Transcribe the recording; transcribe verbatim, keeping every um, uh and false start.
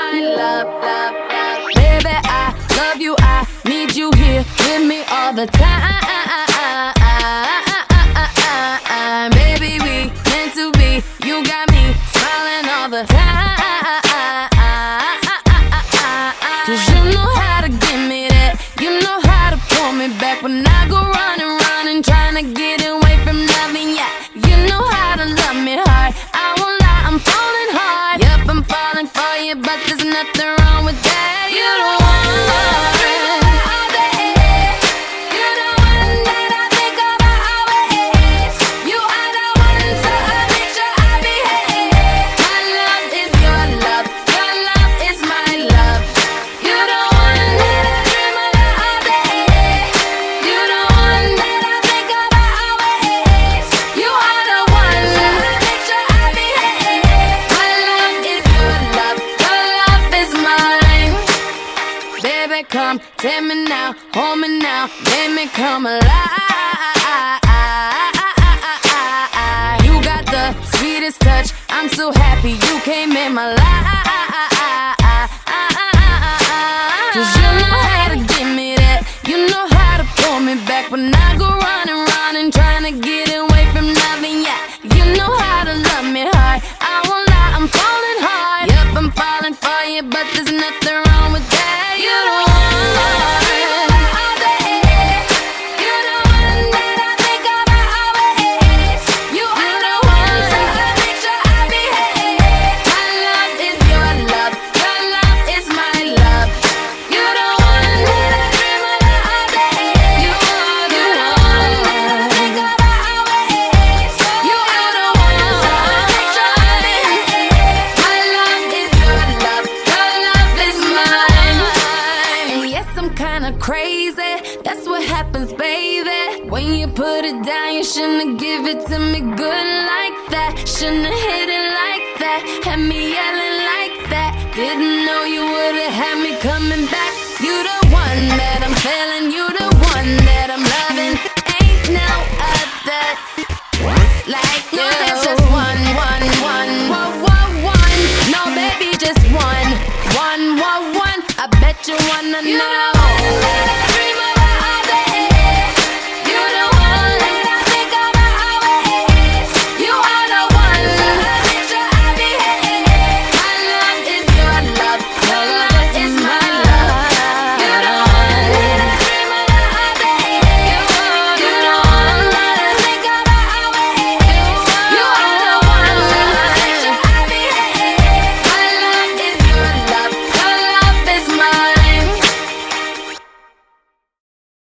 my love, love, love. Baby, I love you, I need you here with me all the time. Baby, we meant to be, you got me smiling all the time. Cause you know how to give me that, you know how to pull me back when I go running, running, trying to get away from loving ya. You know how to love me hard, I won't lie, I'm falling hard. Yup, I'm falling for you, but there's nothing wrong with that. You don't want love. Come, take me now, hold me now, make me come alive. You got the sweetest touch, I'm so happy you came in my life. Cause you know how to give me that, you know how to pull me back when I go running, running, trying to get away from loving ya. You know how to love me hard, I won't lie, I'm falling hard. Yup, I'm falling for you, but there's nothing wrong with that. You don't crazy, that's what happens, baby. When you put it down, you shouldn't give it to me good like that. Shouldn't hit it like that, had me yelling like that. Didn't know you would've had me coming back. You the one that I'm feeling, you the one that I'm loving. Ain't no other like you. No, there's just one, one, one, one, one, one. No, baby, just one, one, one, one. I bet you wanna know.